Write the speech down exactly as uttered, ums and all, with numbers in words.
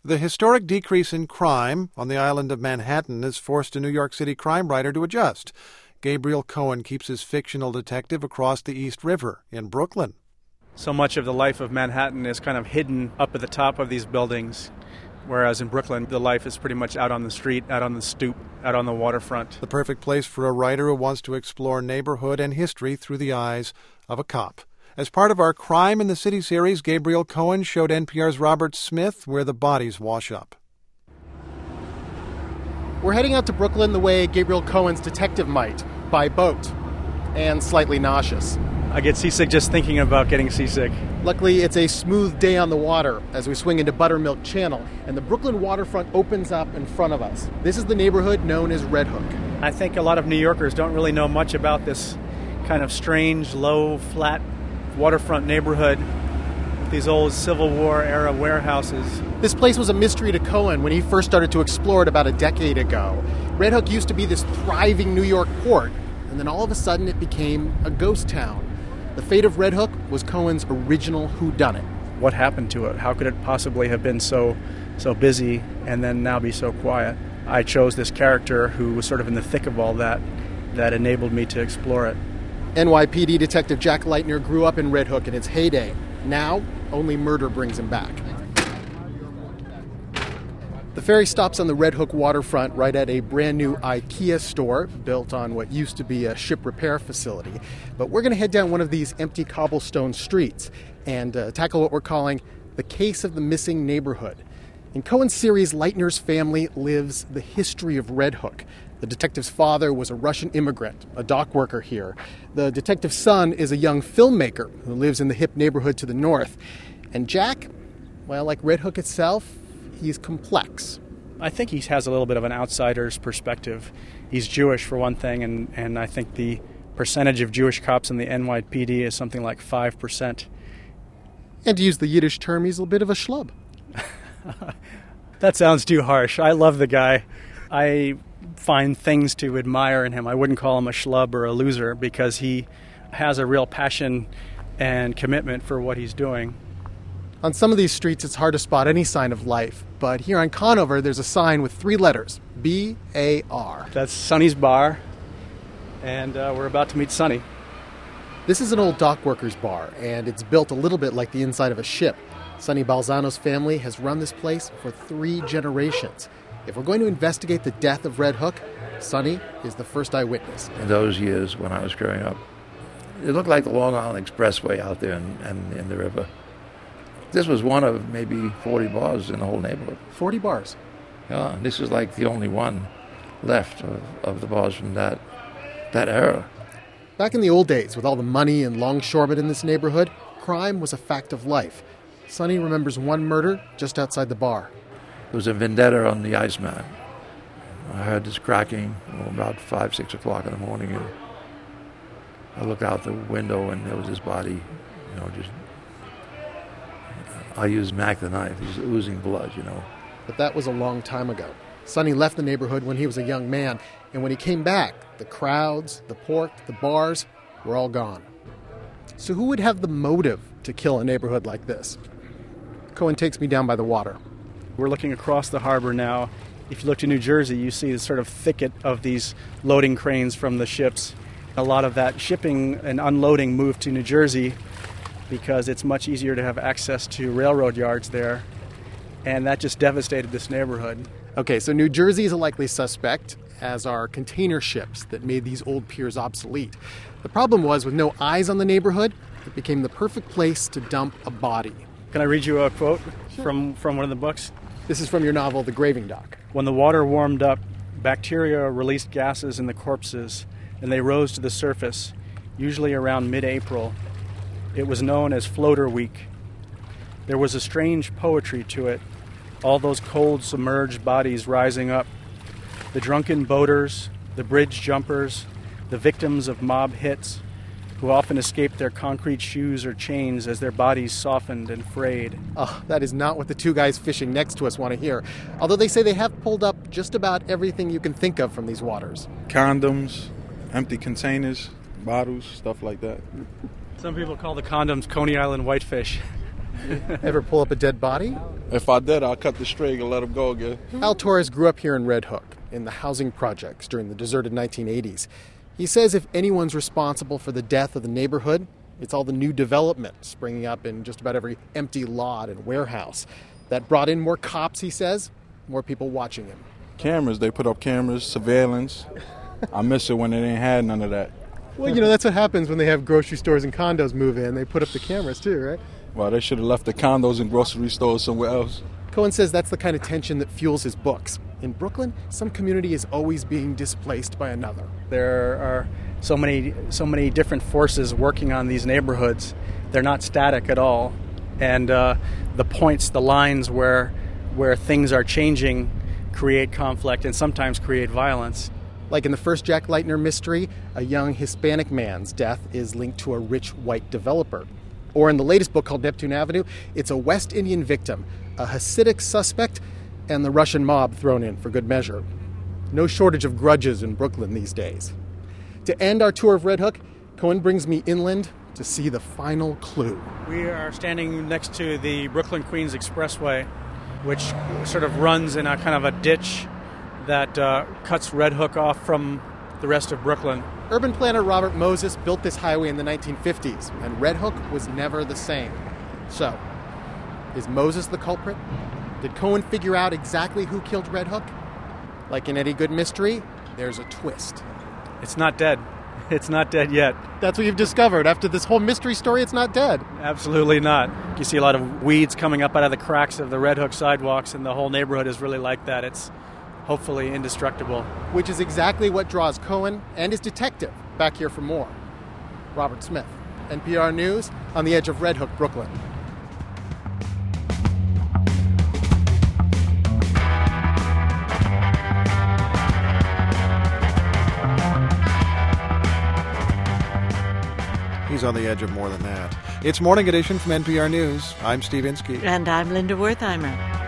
The historic decrease in crime on the island of Manhattan has forced a New York City crime writer to adjust. Gabriel Cohen keeps his fictional detective across the East River in Brooklyn. So much of the life of Manhattan is kind of hidden up at the top of these buildings, whereas in Brooklyn, the life is pretty much out on the street, out on the stoop, out on the waterfront. The perfect place for a writer who wants to explore neighborhood and history through the eyes of a cop. As part of our Crime in the City series, Gabriel Cohen showed N P R's Robert Smith where the bodies wash up. We're heading out to Brooklyn the way Gabriel Cohen's detective might, by boat, and slightly nauseous. I get seasick just thinking about getting seasick. Luckily, it's a smooth day on the water as we swing into Buttermilk Channel, and the Brooklyn waterfront opens up in front of us. This is the neighborhood known as Red Hook. I think a lot of New Yorkers don't really know much about this kind of strange, low, flat waterfront neighborhood with these old Civil War-era warehouses. This place was a mystery to Cohen when he first started to explore it about a decade ago. Red Hook used to be this thriving New York port, and then all of a sudden it became a ghost town. The fate of Red Hook was Cohen's original whodunit. What happened to it? How could it possibly have been so so busy and then now be so quiet? I chose this character who was sort of in the thick of all that that enabled me to explore it. N Y P D Detective Jack Leitner grew up in Red Hook in its heyday. Now, only murder brings him back. The ferry stops on the Red Hook waterfront right at a brand new IKEA store built on what used to be a ship repair facility. But we're going to head down one of these empty cobblestone streets and uh, tackle what we're calling the case of the missing neighborhood. In Cohen's series, Leitner's family lives the history of Red Hook. The detective's father was a Russian immigrant, a dock worker here. The detective's son is a young filmmaker who lives in the hip neighborhood to the north. And Jack, well, like Red Hook itself, he's complex. I think he has a little bit of an outsider's perspective. He's Jewish, for one thing, and, and I think the percentage of Jewish cops in the N Y P D is something like five percent. And to use the Yiddish term, he's a bit of a schlub. That sounds too harsh. I love the guy. I find things to admire in him. I wouldn't call him a schlub or a loser because he has a real passion and commitment for what he's doing. On some of these streets, it's hard to spot any sign of life, but here on Conover, there's a sign with three letters, B A R. That's Sonny's Bar, and uh, we're about to meet Sonny. This is an old dock workers bar, and it's built a little bit like the inside of a ship. Sonny Balzano's family has run this place for three generations. If we're going to investigate the death of Red Hook, Sonny is the first eyewitness. In those years when I was growing up, it looked like the Long Island Expressway out there in, in, in the river. This was one of maybe forty bars in the whole neighborhood. forty bars? Yeah, and this is like the only one left of, of the bars from that that era. Back in the old days, with all the money and longshoremen in this neighborhood, crime was a fact of life. Sonny remembers one murder just outside the bar. There was a vendetta on the Iceman. I heard this cracking oh, about five, six o'clock in the morning, and I looked out the window, and there was his body, you know, just... I used Mac the knife. He's oozing blood, you know. But that was a long time ago. Sonny left the neighborhood when he was a young man, and when he came back, the crowds, the pork, the bars were all gone. So who would have the motive to kill a neighborhood like this? Cohen takes me down by the water. We're looking across the harbor now. If you look to New Jersey, you see the sort of thicket of these loading cranes from the ships. A lot of that shipping and unloading moved to New Jersey because it's much easier to have access to railroad yards there. And that just devastated this neighborhood. Okay, so New Jersey is a likely suspect, as are container ships that made these old piers obsolete. The problem was, with no eyes on the neighborhood, it became the perfect place to dump a body. Can I read you a quote Sure. from, from one of the books? This is from your novel, The Graving Dock. When the water warmed up, bacteria released gases in the corpses, and they rose to the surface, usually around mid-April. It was known as Floater Week. There was a strange poetry to it, all those cold, submerged bodies rising up. The drunken boaters, the bridge jumpers, the victims of mob hits, who often escaped their concrete shoes or chains as their bodies softened and frayed. Oh, that is not what the two guys fishing next to us want to hear. Although they say they have pulled up just about everything you can think of from these waters. Condoms, empty containers, bottles, stuff like that. Some people call the condoms Coney Island whitefish. Ever pull up a dead body? If I did, I'll cut the string and let him go again. Al Torres grew up here in Red Hook, in the housing projects during the deserted nineteen eighties. He says if anyone's responsible for the death of the neighborhood, it's all the new development springing up in just about every empty lot and warehouse. That brought in more cops, he says, more people watching him. Cameras, they put up cameras, surveillance. I miss it when they ain't had none of that. Well, you know, that's what happens when they have grocery stores and condos move in. They put up the cameras too, right? Well, they should have left the condos and grocery stores somewhere else. Cohen says that's the kind of tension that fuels his books. In Brooklyn, some community is always being displaced by another. There are so many, so many different forces working on these neighborhoods. They're not static at all. And uh, the points, the lines where, where things are changing create conflict and sometimes create violence. Like in the first Jack Leitner mystery, a young Hispanic man's death is linked to a rich white developer. Or in the latest book called Neptune Avenue, it's a West Indian victim, a Hasidic suspect, and the Russian mob thrown in for good measure. No shortage of grudges in Brooklyn these days. To end our tour of Red Hook, Cohen brings me inland to see the final clue. We are standing next to the Brooklyn-Queens Expressway, which sort of runs in a kind of a ditch that uh, cuts Red Hook off from the rest of Brooklyn. Urban planner Robert Moses built this highway in the nineteen fifties, and Red Hook was never the same. So, is Moses the culprit? Did Cohen figure out exactly who killed Red Hook? Like in any good mystery, there's a twist. It's not dead. It's not dead yet. That's what you've discovered. After this whole mystery story, it's not dead. Absolutely not. You see a lot of weeds coming up out of the cracks of the Red Hook sidewalks, and the whole neighborhood is really like that. It's hopefully indestructible. Which is exactly what draws Cohen and his detective back here for more. Robert Smith, N P R News, on the edge of Red Hook, Brooklyn. He's on the edge of more than that. It's Morning Edition from N P R News. I'm Steve Inskeep. And I'm Linda Wertheimer.